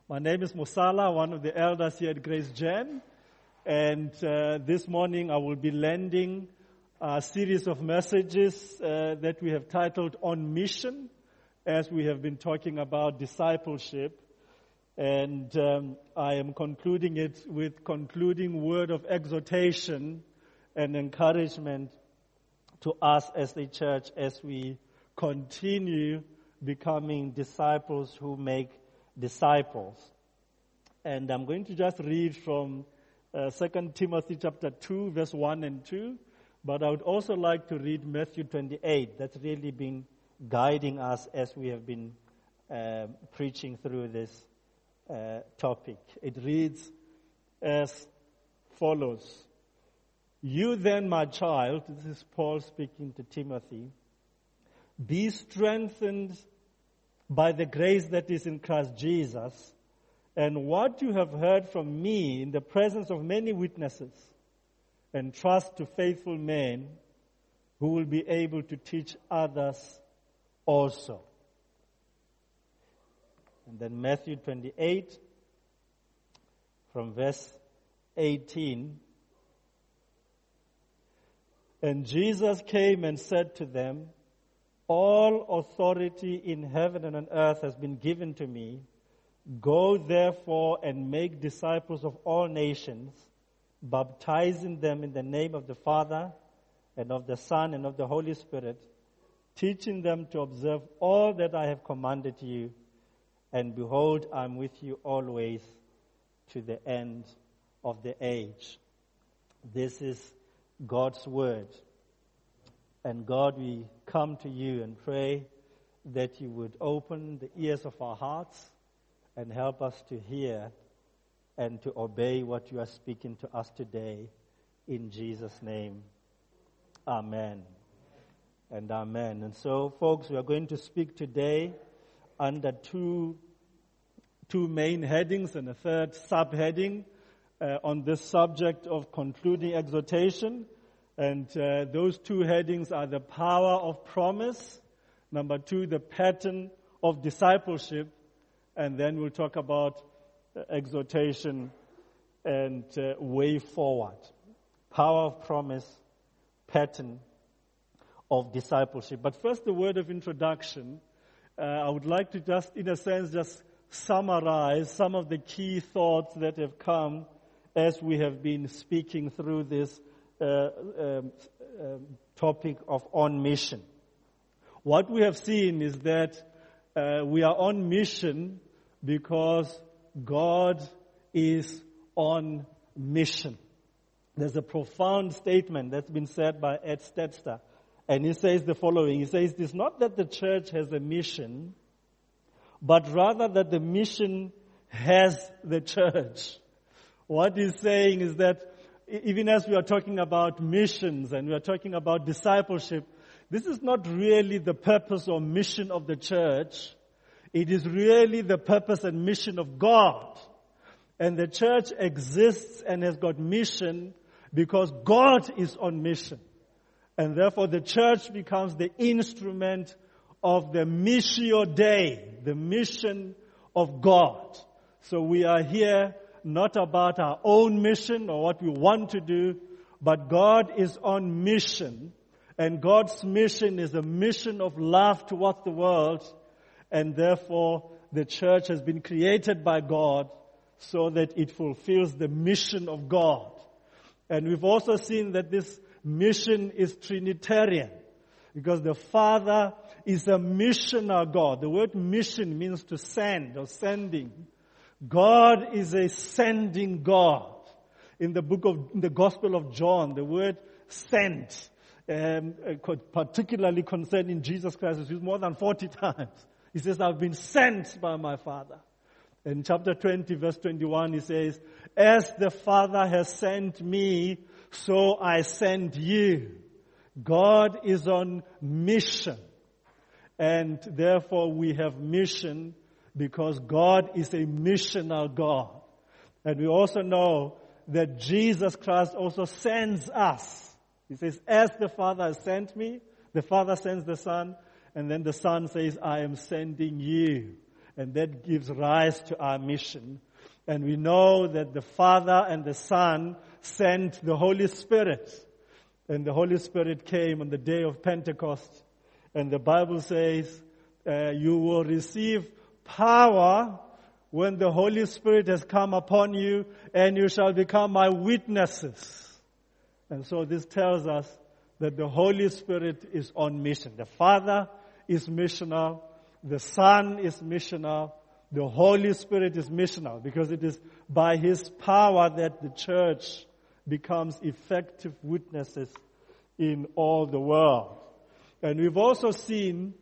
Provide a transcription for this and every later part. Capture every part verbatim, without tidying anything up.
My name is Musala, one of the elders here at Grace Gen, and uh, this morning I will be lending a series of messages uh, that we have titled On Mission, as we have been talking about discipleship, and um, I am concluding it with concluding word of exhortation and encouragement to us as a church as we continue becoming disciples who make disciples. And I'm going to just read from uh, Second Timothy chapter two, verse one and two. But I would also like to read Matthew twenty-eight. That's really been guiding us as we have been uh, preaching through this uh, topic. It reads as follows. You then, my child, this is Paul speaking to Timothy, be strengthened by the grace that is in Christ Jesus, and what you have heard from me in the presence of many witnesses, and trust to faithful men who will be able to teach others also. And then Matthew twenty-eight, from verse eighteen. And Jesus came and said to them, all authority in heaven and on earth has been given to me. Go therefore and make disciples of all nations, baptizing them in the name of the Father and of the Son and of the Holy Spirit, teaching them to observe all that I have commanded you. And behold, I am with you always to the end of the age. This is God's word. And God, we come to you and pray that you would open the ears of our hearts and help us to hear and to obey what you are speaking to us today. In Jesus' name, amen and amen. And so, folks, we are going to speak today under two, two main headings and a third subheading uh, on this subject of concluding exhortation. And uh, those two headings are the power of promise, number two, the pattern of discipleship, and then we'll talk about uh, exhortation and uh, way forward. Power of promise, pattern of discipleship. But first, the word of introduction. Uh, I would like to just, in a sense, just summarize some of the key thoughts that have come as we have been speaking through this Uh, um, um, topic of on mission. What we have seen is that uh, we are on mission because God is on mission. There's a profound statement that's been said by Ed Stetzer, and he says the following. He says, it is not that the church has a mission, but rather that the mission has the church. What he's saying is that even as we are talking about missions and we are talking about discipleship, this is not really the purpose or mission of the church. It is really the purpose and mission of God. And the church exists and has got mission because God is on mission. And therefore the church becomes the instrument of the Missio Dei, the mission of God. So we are here not about our own mission or what we want to do, but God is on mission. And God's mission is a mission of love towards the world. And therefore, the church has been created by God so that it fulfills the mission of God. And we've also seen that this mission is Trinitarian, because the Father is a missioner God. The word mission means to send or sending. God is a sending God. In the book of, in the Gospel of John, the word sent, um, particularly concerning Jesus Christ, is used more than forty times. He says, I've been sent by my Father. In chapter twenty, verse twenty-one, he says, as the Father has sent me, so I send you. God is on mission. And therefore we have mission because God is a missional God. And we also know that Jesus Christ also sends us. He says, as the Father has sent me, the Father sends the Son, and then the Son says, I am sending you. And that gives rise to our mission. And we know that the Father and the Son sent the Holy Spirit. And the Holy Spirit came on the day of Pentecost. And the Bible says, uh, you will receive power when the Holy Spirit has come upon you, and you shall become my witnesses. And so this tells us that the Holy Spirit is on mission. The Father is missional. The Son is missional. The Holy Spirit is missional, because it is by His power that the church becomes effective witnesses in all the world. And we've also seen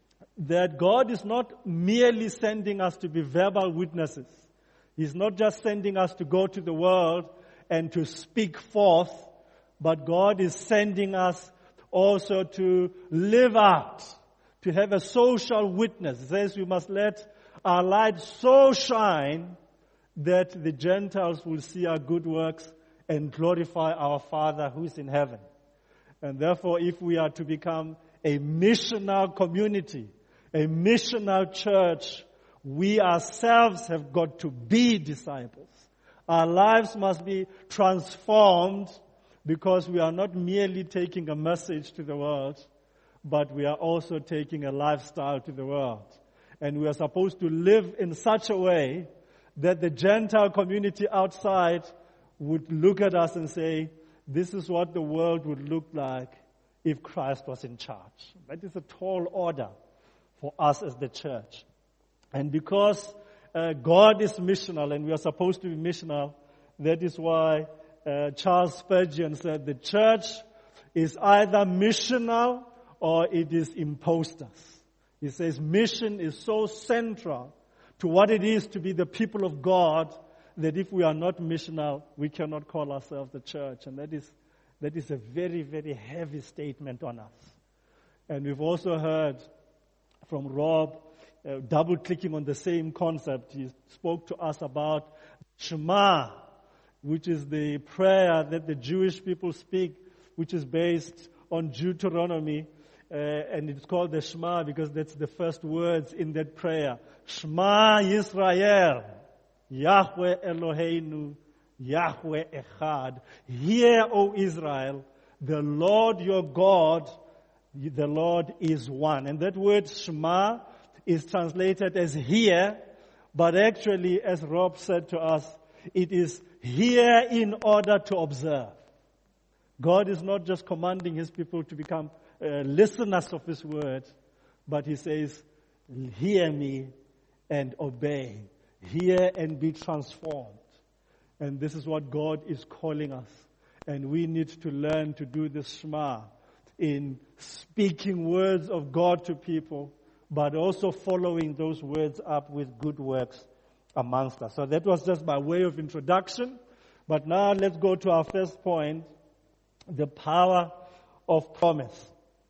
that God is not merely sending us to be verbal witnesses. He's not just sending us to go to the world and to speak forth, but God is sending us also to live out, to have a social witness. It says we must let our light so shine that the Gentiles will see our good works and glorify our Father who is in heaven. And therefore, if we are to become a missional community, a missional church, we ourselves have got to be disciples. Our lives must be transformed, because we are not merely taking a message to the world, but we are also taking a lifestyle to the world. And we are supposed to live in such a way that the Gentile community outside would look at us and say, this is what the world would look like if Christ was in charge. That is a tall order for us as the church. And because uh, God is missional and we are supposed to be missional, that is why uh, Charles Spurgeon said the church is either missional or it is imposters. He says mission is so central to what it is to be the people of God that if we are not missional, we cannot call ourselves the church. And that is that is a very, very heavy statement on us. And we've also heard from Rob, uh, double-clicking on the same concept. He spoke to us about Shema, which is the prayer that the Jewish people speak, which is based on Deuteronomy. Uh, and it's called the Shema because that's the first words in that prayer. Shema Yisrael, Yahweh Eloheinu, Yahweh Echad. Hear, O Israel, the Lord your God, the Lord is one. And that word Shema is translated as hear, but actually, as Rob said to us, it is hear in order to observe. God is not just commanding His people to become uh, listeners of His word, but He says, hear me and obey. Hear and be transformed. And this is what God is calling us. And we need to learn to do this Shema in speaking words of God to people, but also following those words up with good works amongst us. So that was just by way of introduction. But now let's go to our first point, the power of promise.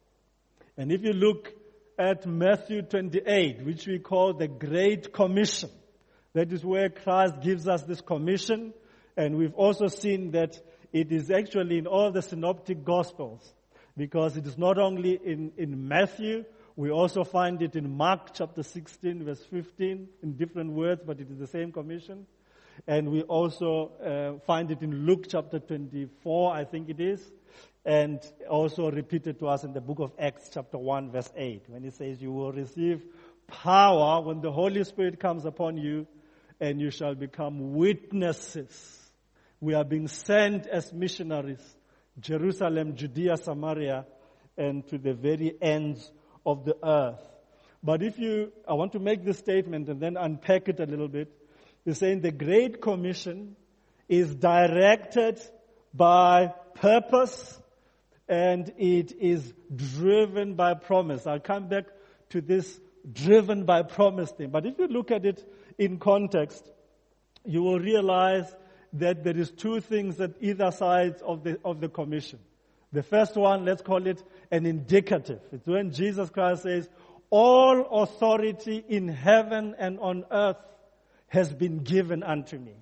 And if you look at Matthew twenty-eight, which we call the Great Commission, that is where Christ gives us this commission. And we've also seen that it is actually in all the synoptic gospels, because it is not only in, in Matthew, we also find it in Mark chapter sixteen, verse fifteen, in different words, but it is the same commission. And we also uh, find it in Luke chapter twenty-four, I think it is, and also repeated to us in the book of Acts chapter one, verse eight, when it says, you will receive power when the Holy Spirit comes upon you, and you shall become witnesses. We are being sent as missionaries, Jerusalem, Judea, Samaria, and to the very ends of the earth. But if you, I want to make this statement and then unpack it a little bit. You're saying the Great Commission is directed by purpose and it is driven by promise. I'll come back to this driven by promise thing. But if you look at it in context, you will realize that there is two things at either side of the of the commission. The first one, let's call it an indicative. It's when Jesus Christ says, all authority in heaven and on earth has been given unto me.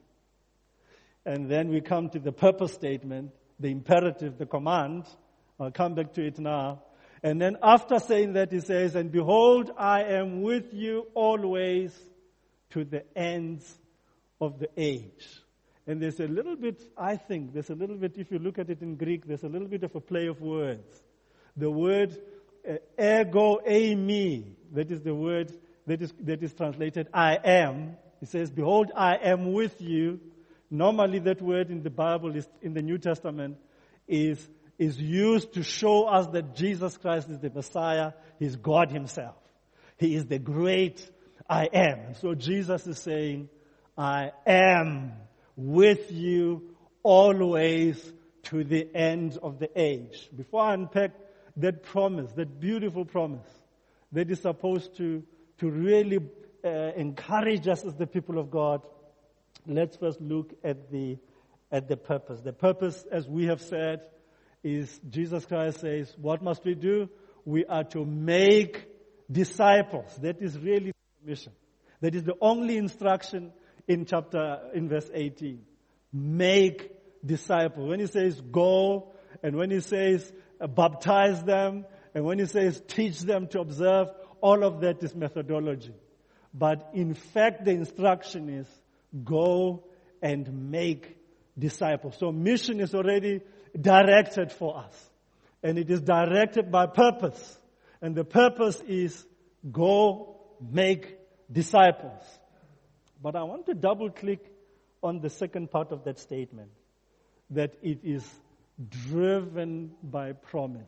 And then we come to the purpose statement, the imperative, the command. I'll come back to it now. And then after saying that, he says, and behold, I am with you always, to the ends of the age. And there's a little bit, I think, there's a little bit, if you look at it in Greek, there's a little bit of a play of words. The word uh, ego eimi, that is the word that is, that is translated I am. It says, behold, I am with you. Normally that word in the Bible, is in the New Testament, is, is used to show us that Jesus Christ is the Messiah. He's God himself. He is the great I am. And so Jesus is saying, I am with you always to the end of the age. Before I unpack that promise, that beautiful promise that is supposed to, to really uh, encourage us as the people of God, let's first look at the, at the purpose. The purpose, as we have said, is Jesus Christ says, what must we do? We are to make disciples. That is really the mission. That is the only instruction in chapter, in verse eighteen. Make disciples. When he says go, and when he says uh, baptize them, and when he says teach them to observe, all of that is methodology. But in fact, the instruction is go and make disciples. So mission is already directed for us. And it is directed by purpose. And the purpose is go make disciples. But I want to double click on the second part of that statement, that it is driven by promise.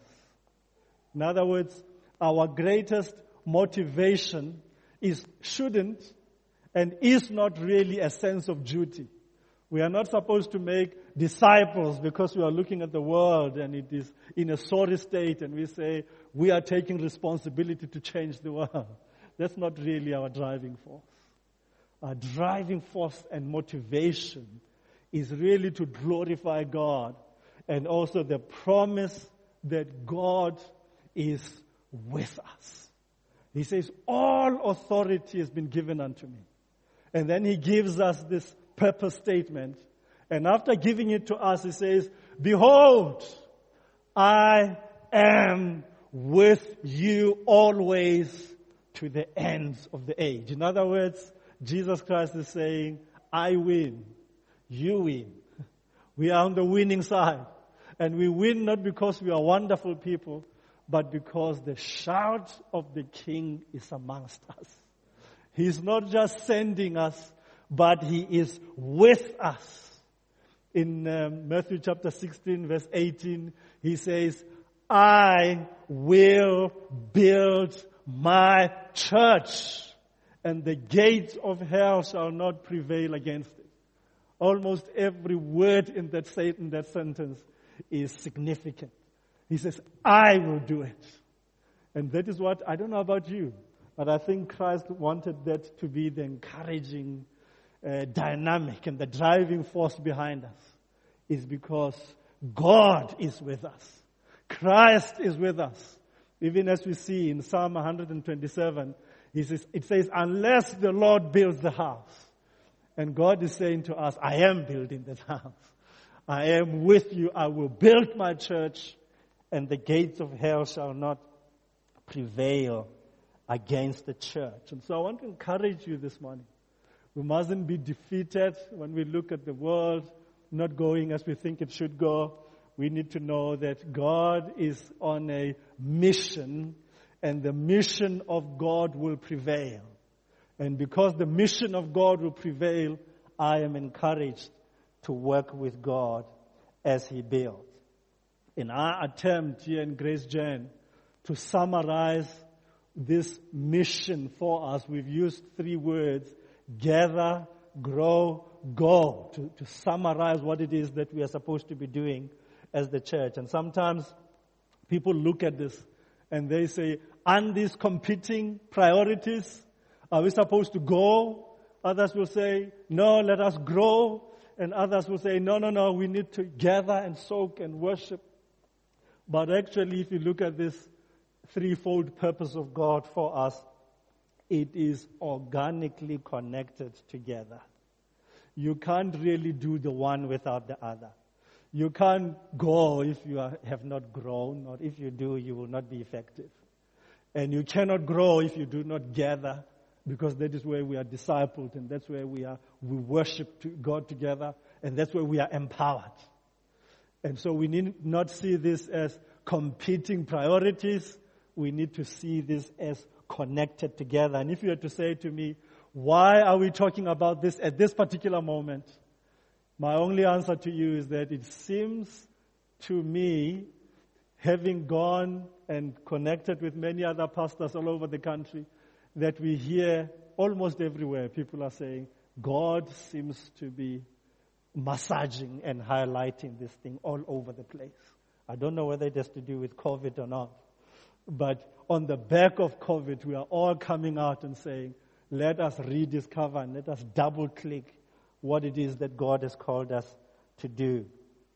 In other words, our greatest motivation is shouldn't and is not really a sense of duty. We are not supposed to make disciples because we are looking at the world and it is in a sorry state and we say we are taking responsibility to change the world. That's not really our driving force. Our driving force and motivation is really to glorify God and also the promise that God is with us. He says, all authority has been given unto me. And then he gives us this purpose statement. And after giving it to us, he says, behold, I am with you always to the ends of the age. In other words, Jesus Christ is saying, I win. You win. We are on the winning side. And we win not because we are wonderful people, but because the shout of the King is amongst us. He's not just sending us, but he is with us. In um, Matthew chapter sixteen, verse eighteen, he says, I will build my church, and the gates of hell shall not prevail against it. Almost every word in that, in that sentence is significant. He says, I will do it. And that is what, I don't know about you, but I think Christ wanted that to be the encouraging uh, dynamic and the driving force behind us. Is because God is with us. Christ is with us. Even as we see in Psalm one twenty-seven, he says, it says, unless the Lord builds the house. And God is saying to us, I am building this house. I am with you. I will build my church, and the gates of hell shall not prevail against the church. And so I want to encourage you this morning. We mustn't be defeated when we look at the world not going as we think it should go. We need to know that God is on a mission, and the mission of God will prevail. And because the mission of God will prevail, I am encouraged to work with God as He builds. In our attempt here in Grace Gen to summarize this mission for us, we've used three words: gather, grow, go, to, to summarize what it is that we are supposed to be doing as the church. And sometimes people look at this and they say, aren't these competing priorities? Are we supposed to go? Others will say, no, let us grow. And others will say, no, no, no, we need to gather and soak and worship. But actually, if you look at this threefold purpose of God for us, it is organically connected together. You can't really do the one without the other. You can't go if you are, have not grown, or if you do, you will not be effective. And you cannot grow if you do not gather because that is where we are discipled, and that's where we are, we worship to God together, and that's where we are empowered. And so we need not see this as competing priorities. We need to see this as connected together. And if you were to say to me, why are we talking about this at this particular moment? My only answer to you is that it seems to me, having gone and connected with many other pastors all over the country, that we hear almost everywhere people are saying, God seems to be massaging and highlighting this thing all over the place. I don't know whether it has to do with COVID or not, but on the back of COVID, we are all coming out and saying, let us rediscover and let us double click what it is that God has called us to do.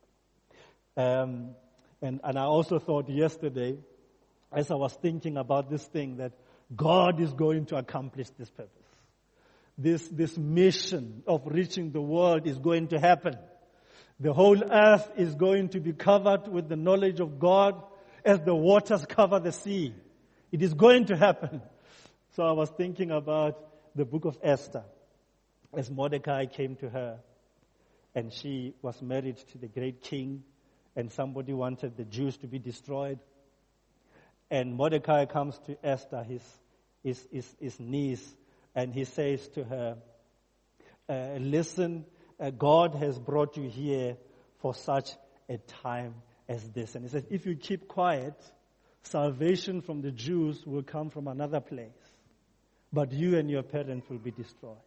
Um, and, and I also thought yesterday, as I was thinking about this thing, that God is going to accomplish this purpose. This, this mission of reaching the world is going to happen. The whole earth is going to be covered with the knowledge of God as the waters cover the sea. It is going to happen. So I was thinking about the book of Esther, as Mordecai came to her, and she was married to the great king, and somebody wanted the Jews to be destroyed. And Mordecai comes to Esther, his, his, his, his niece, and he says to her, uh, listen, uh, God has brought you here for such a time as this. And he says, if you keep quiet, salvation from the Jews will come from another place, but you and your parents will be destroyed.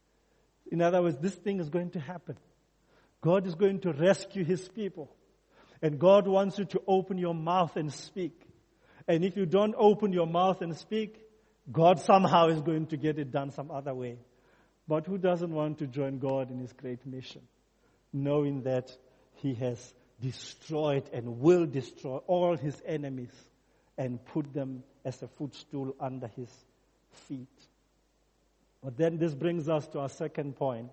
In other words, this thing is going to happen. God is going to rescue his people. And God wants you to open your mouth and speak. And if you don't open your mouth and speak, God somehow is going to get it done some other way. But who doesn't want to join God in his great mission, knowing that he has destroyed and will destroy all his enemies and put them as a footstool under his feet? But then this brings us to our second point,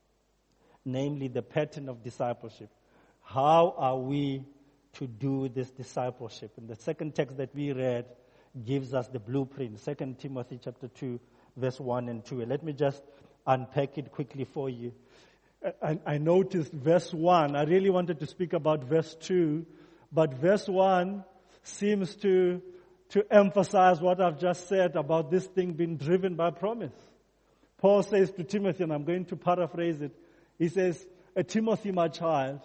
namely the pattern of discipleship. How are we to do this discipleship? And the second text that we read gives us the blueprint, Second Timothy chapter two, verse one and two. And let me just unpack it quickly for you. I, I noticed verse one. I really wanted to speak about verse two, but verse one seems to, to emphasize what I've just said about this thing being driven by promise. Paul says to Timothy, and I'm going to paraphrase it, he says, Timothy, my child,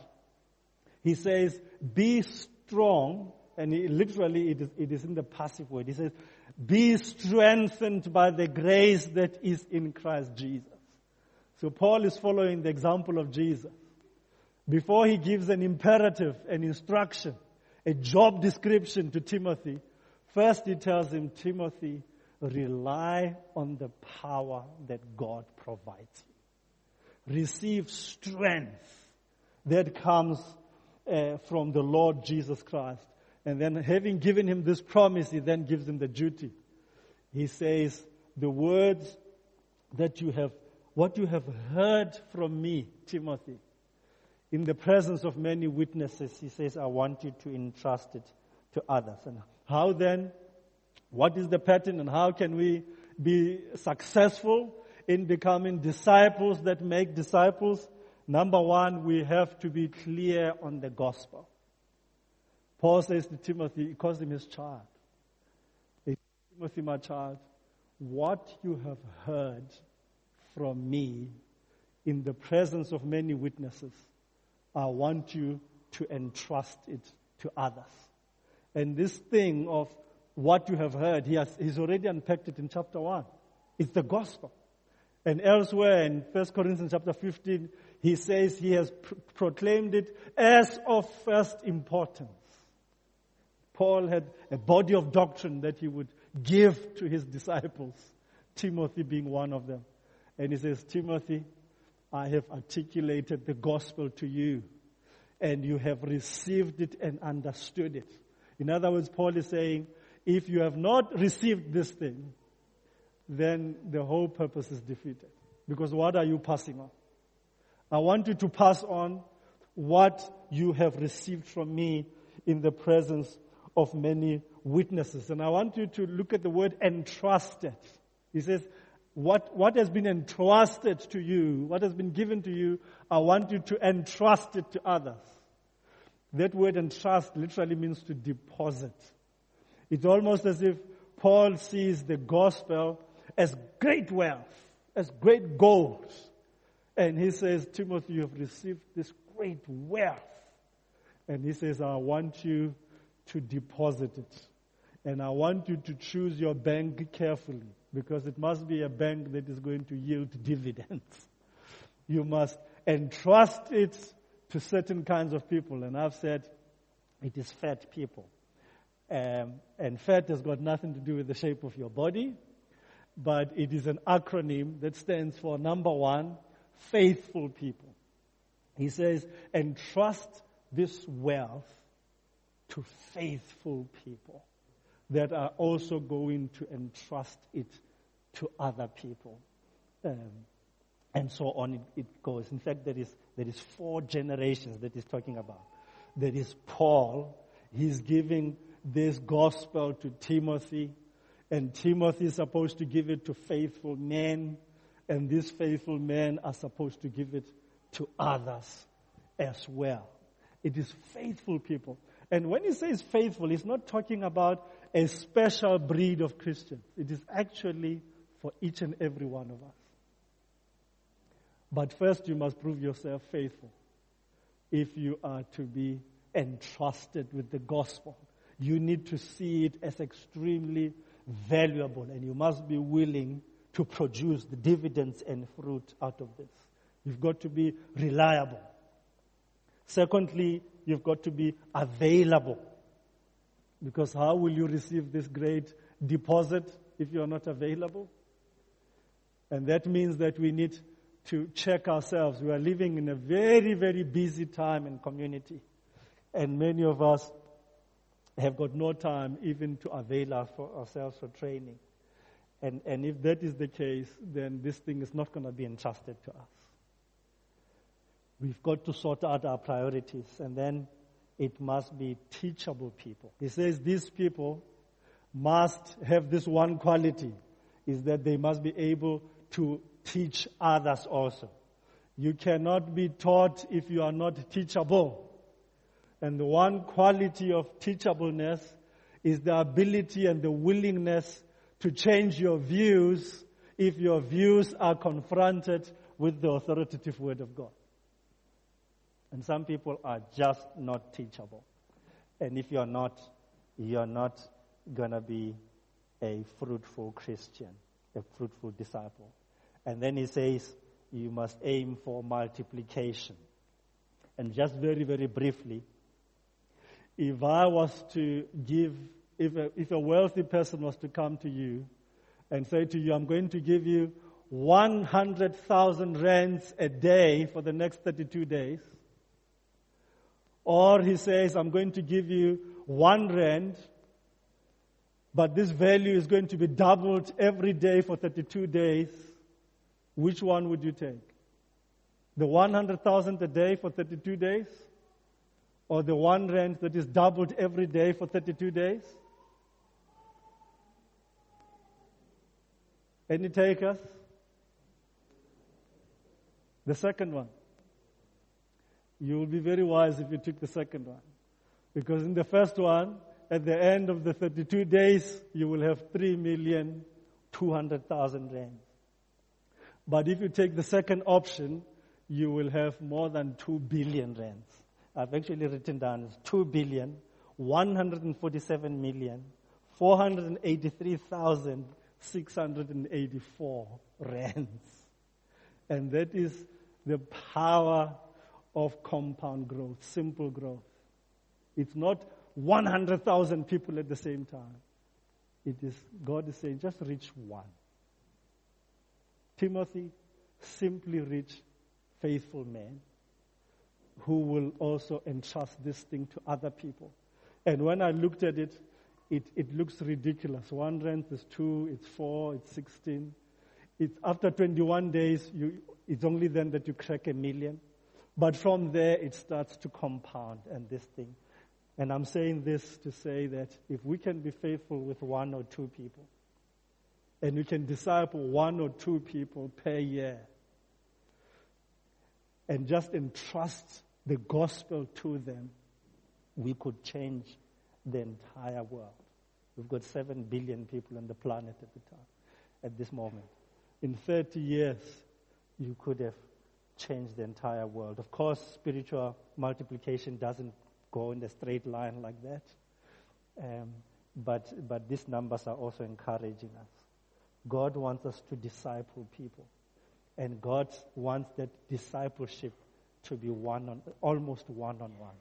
he says, be strong, and he, literally it is, it is in the passive word. He says, be strengthened by the grace that is in Christ Jesus. So Paul is following the example of Jesus. Before he gives an imperative, an instruction, a job description to Timothy, first he tells him, Timothy, rely on the power that God provides you. Receive strength that comes uh, from the Lord Jesus Christ. And then having given him this promise, he then gives him the duty. He says, the words that you have, what you have heard from me, Timothy, in the presence of many witnesses, he says, I want you to entrust it to others. And how then, what is the pattern and how can we be successful in becoming disciples that make disciples? Number one, we have to be clear on the gospel. Paul says to Timothy, he calls him his child. He says, Timothy, my child, what you have heard from me in the presence of many witnesses, I want you to entrust it to others. And this thing of what you have heard, he has, he's already unpacked it in chapter one. It's the gospel. And elsewhere in First Corinthians chapter fifteen, he says he has pr- proclaimed it as of first importance. Paul had a body of doctrine that he would give to his disciples, Timothy being one of them. And he says, Timothy, I have articulated the gospel to you, and you have received it and understood it. In other words, Paul is saying, if you have not received this thing, then the whole purpose is defeated. Because what are you passing on? I want you to pass on what you have received from me in the presence of many witnesses. And I want you to look at the word entrusted. He says, what, what has been entrusted to you, what has been given to you, I want you to entrust it to others. That word entrust literally means to deposit. It's almost as if Paul sees the gospel as great wealth, as great gold. And he says, Timothy, you have received this great wealth. And he says, I want you to deposit it. And I want you to choose your bank carefully, because it must be a bank that is going to yield dividends. You must entrust it to certain kinds of people. And I've said it is fat people. Um, and fat has got nothing to do with the shape of your body, but it is an acronym that stands for, number one, faithful people. He says, entrust this wealth to faithful people that are also going to entrust it to other people. Um, and so on it, it goes. In fact, there is, there is four generations that he's talking about. There is Paul. He's giving this gospel to Timothy, and Timothy is supposed to give it to faithful men, and these faithful men are supposed to give it to others as well. It is faithful people. And when he says faithful, he's not talking about a special breed of Christians. It is actually for each and every one of us. But first you must prove yourself faithful if you are to be entrusted with the gospel. You need to see it as extremely valuable, and you must be willing to produce the dividends and fruit out of this. You've got to be reliable. Secondly, you've got to be available. Because how will you receive this great deposit if you are not available? And that means that we need to check ourselves. We are living in a very, very busy time and community. And many of us have got no time even to avail us for ourselves for training. And, and if that is the case, then this thing is not going to be entrusted to us. We've got to sort out our priorities, and then it must be teachable people. He says these people must have this one quality, is that they must be able to teach others also. You cannot be taught if you are not teachable. And the one quality of teachableness is the ability and the willingness to change your views if your views are confronted with the authoritative word of God. And some people are just not teachable. And if you're not, you're not going to be a fruitful Christian, a fruitful disciple. And then he says, you must aim for multiplication. And just very, very briefly, if I was to give, if a, if a wealthy person was to come to you and say to you, I'm going to give you one hundred thousand rands a day for the next thirty-two days, or he says, I'm going to give you one rand, but this value is going to be doubled every day for thirty-two days, which one would you take? The one hundred thousand a day for thirty-two days? Or the one rand that is doubled every day for thirty-two days? Any takers? The second one. You will be very wise if you took the second one. Because in the first one, at the end of the thirty-two days, you will have three million two hundred thousand rands. But if you take the second option, you will have more than two billion rands. I've actually written down it's two billion one hundred forty-seven million four hundred eighty-three thousand six hundred eighty-four rands. And that is the power of compound growth, simple growth. It's not one hundred thousand people at the same time. It is, God is saying, just reach one. Timothy, simply reach faithful men who will also entrust this thing to other people. And when I looked at it, it, it looks ridiculous. One rand is two, it's four, it's sixteen. It's after twenty-one days, you, it's only then that you crack a million. But from there, it starts to compound and this thing. And I'm saying this to say that if we can be faithful with one or two people, and you can disciple one or two people per year, and just entrust the gospel to them, we could change the entire world. We've got seven billion people on the planet at the time, at this moment. In thirty years, you could have changed the entire world. Of course, spiritual multiplication doesn't go in a straight line like that. Um, but but these numbers are also encouraging us. God wants us to disciple people. And God wants that discipleship to be one on, almost one-on-one.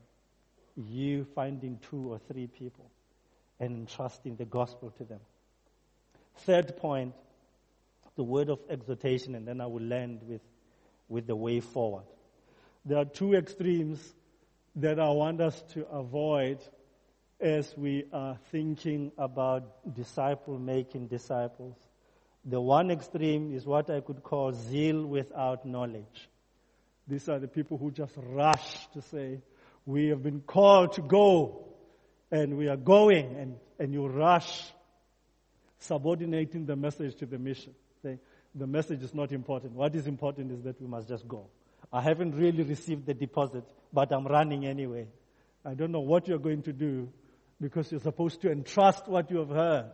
You finding two or three people and entrusting the gospel to them. Third point, the word of exhortation, and then I will land with, with the way forward. There are two extremes that I want us to avoid as we are thinking about disciple-making disciples. The one extreme is what I could call zeal without knowledge. These are the people who just rush to say, we have been called to go, and we are going, and, and you rush, subordinating the message to the mission. Say, the message is not important. What is important is that we must just go. I haven't really received the deposit, but I'm running anyway. I don't know what you're going to do, because you're supposed to entrust what you have heard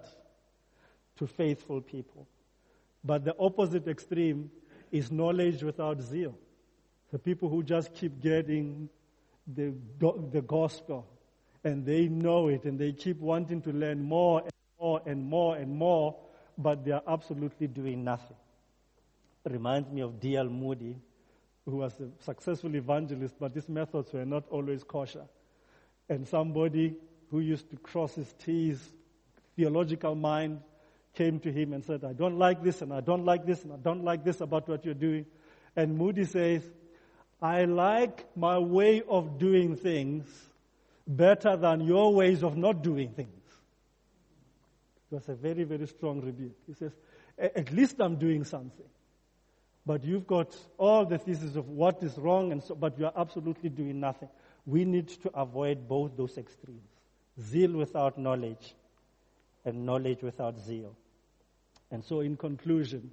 to faithful people. But the opposite extreme is knowledge without zeal. The people who just keep getting the, the gospel, and they know it, and they keep wanting to learn more and more and more and more, but they are absolutely doing nothing. It reminds me of D L Moody, who was a successful evangelist, but his methods were not always kosher. And somebody who used to cross his T's, theological mind, came to him and said, I don't like this, and I don't like this, and I don't like this about what you're doing. And Moody says, I like my way of doing things better than your ways of not doing things. It was a very, very strong rebuke. He says, at least I'm doing something. But you've got all the thesis of what is wrong, and so, but you are absolutely doing nothing. We need to avoid both those extremes. Zeal without knowledge and knowledge without zeal. And so in conclusion,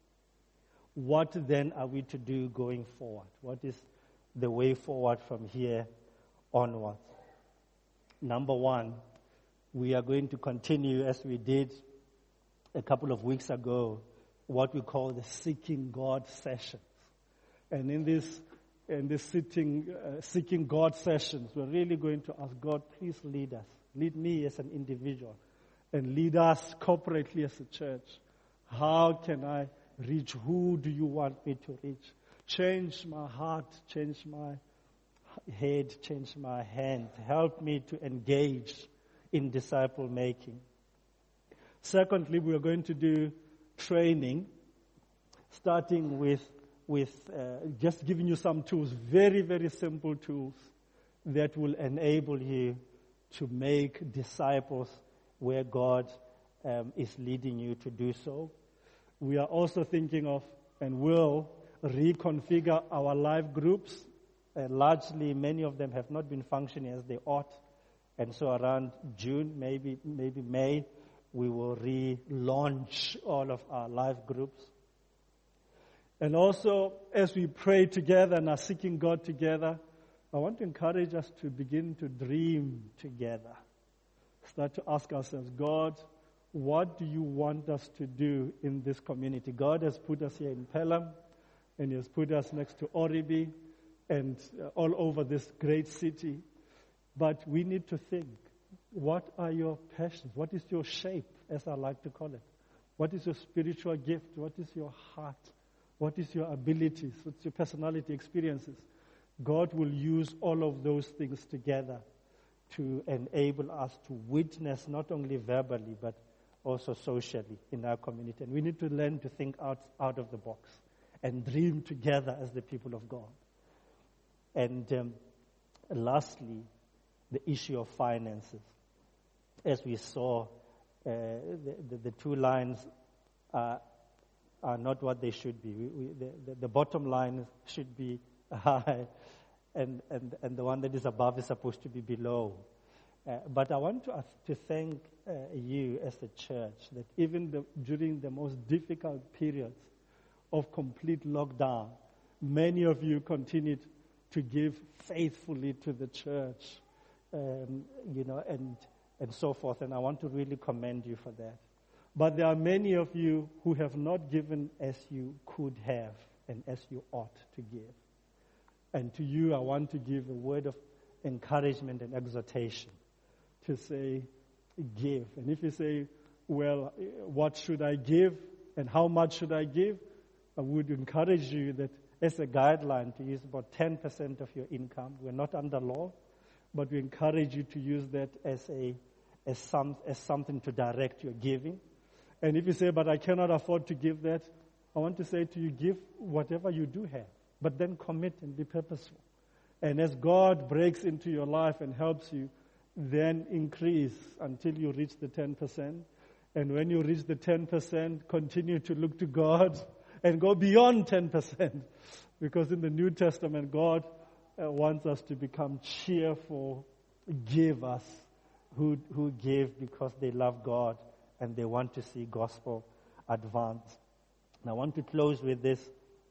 what then are we to do going forward? What is the way forward from here onwards? Number one, we are going to continue as we did a couple of weeks ago, what we call the Seeking God sessions. And in this in this sitting, uh, Seeking God sessions, we're really going to ask God, please lead us. Lead me as an individual, and lead us corporately as a church. How can I reach? Who do you want me to reach? Change my heart, change my head, change my hand. Help me to engage in disciple making. Secondly, we are going to do training, starting with with uh, just giving you some tools, very, very simple tools that will enable you to make disciples where God um, is leading you to do so. We are also thinking of and will reconfigure our life groups. Uh, largely, many of them have not been functioning as they ought. And so around June, maybe maybe May, we will relaunch all of our life groups. And also, as we pray together and are seeking God together, I want to encourage us to begin to dream together. Start to ask ourselves, God, what do you want us to do in this community? God has put us here in Pelham, and He has put us next to Oribi and uh, all over this great city. But we need to think, what are your passions? What is your shape, as I like to call it? What is your spiritual gift? What is your heart? What is your abilities? What's your personality experiences? God will use all of those things together to enable us to witness not only verbally but also socially in our community. And we need to learn to think out, out of the box and dream together as the people of God. And um, lastly, the issue of finances. As we saw, uh, the, the, the two lines are, are not what they should be. We, we, the, the, the bottom line should be high, and, and, and the one that is above is supposed to be below. Uh, but I want to, uh, to thank uh, you as a church that even the, during the most difficult periods of complete lockdown, many of you continued to give faithfully to the church, um, you know, and, and so forth. And I want to really commend you for that. But there are many of you who have not given as you could have and as you ought to give. And to you, I want to give a word of encouragement and exhortation to say, give. And if you say, well, what should I give and how much should I give? I would encourage you that as a guideline to use about ten percent of your income. We're not under law, but we encourage you to use that as a as some as something to direct your giving. And if you say, but I cannot afford to give that, I want to say to you, give whatever you do have, but then commit and be purposeful. And as God breaks into your life and helps you, then increase until you reach the ten percent. And when you reach the ten percent, continue to look to God and go beyond ten percent. Because in the New Testament, God uh, wants us to become cheerful givers who, who give because they love God and they want to see gospel advance. And I want to close with this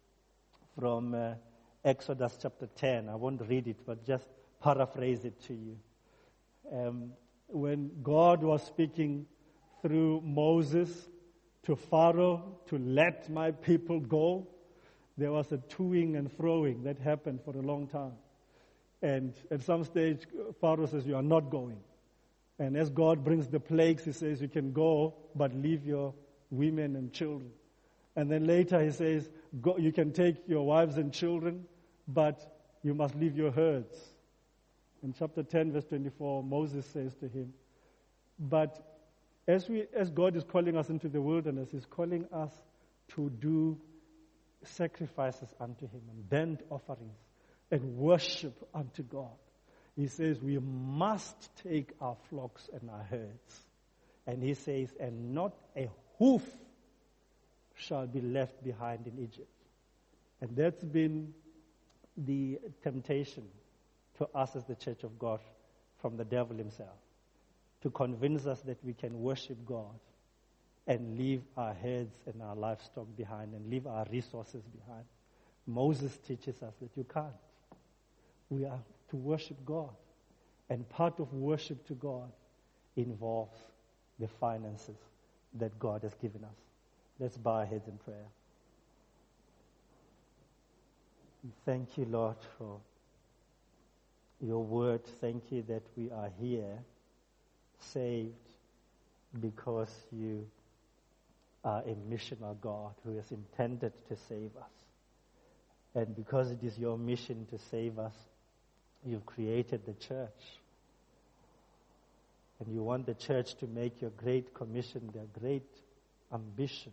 from uh, Exodus chapter ten. I won't read it, but just paraphrase it to you. Um, when God was speaking through Moses to Pharaoh to let my people go, there was a toing and froing that happened for a long time. And at some stage, Pharaoh says, you are not going. And as God brings the plagues, he says, you can go, but leave your women and children. And then later he says, go, you can take your wives and children, but you must leave your herds. In chapter ten, verse twenty-four, Moses says to him, but as we, as God is calling us into the wilderness, he's calling us to do sacrifices unto him and burnt offerings and worship unto God. He says we must take our flocks and our herds. And he says, and not a hoof shall be left behind in Egypt. And that's been the temptation to us as the church of God from the devil himself, to convince us that we can worship God and leave our heads and our livestock behind and leave our resources behind. Moses teaches us that you can't. We are to worship God. And part of worship to God involves the finances that God has given us. Let's bow our heads in prayer. Thank you, Lord, for your word. Thank you that we are here saved because you are a missional God who has intended to save us. And because it is your mission to save us, you've created the church. And you want the church to make your great commission their great ambition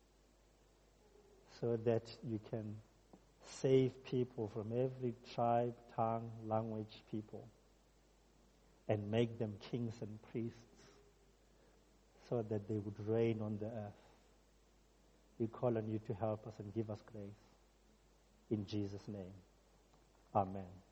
so that you can save people from every tribe, tongue, language, people and make them kings and priests so that they would reign on the earth. We call on you to help us and give us grace. In Jesus' name, amen.